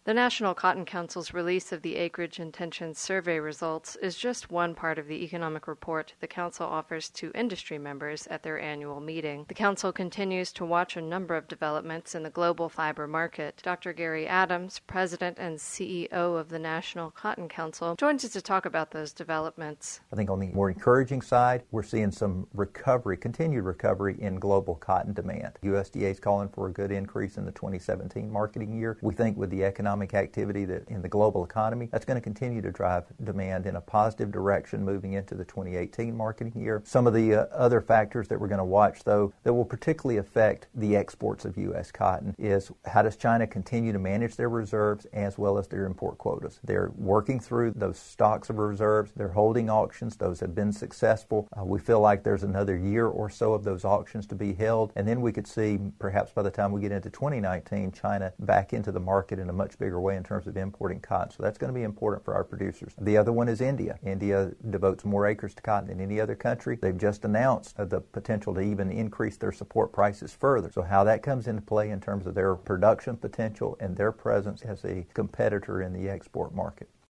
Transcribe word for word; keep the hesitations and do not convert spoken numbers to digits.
The National Cotton Council's release of the Acreage Intentions Survey results is just one part of the economic report the Council offers to industry members at their annual meeting. The Council continues to watch a number of developments in the global fiber market. Doctor Gary Adams, President and C E O of the National Cotton Council, joins us to talk about those developments. I think on the more encouraging side, we're seeing some recovery, continued recovery in global cotton demand. U S D A is calling for a good increase in the twenty seventeen marketing year. We think with the economic activity that in the global economy, that's going to continue to drive demand in a positive direction moving into the twenty eighteen marketing year. Some of the uh, other factors that we're going to watch, though, that will particularly affect the exports of U S cotton is how does China continue to manage their reserves as well as their import quotas. They're working through those stocks of reserves. They're holding auctions. Those have been successful. Uh, we feel like there's another year or so of those auctions to be held, and then we could see, perhaps by the time we get into twenty nineteen, China back into the market in a much bigger way in terms of importing cotton. So that's going to be important for our producers. The other one is India. India devotes more acres to cotton than any other country. They've just announced uh, the potential to even increase their support prices further. So how that comes into play in terms of their production potential and their presence as a competitor in the export market.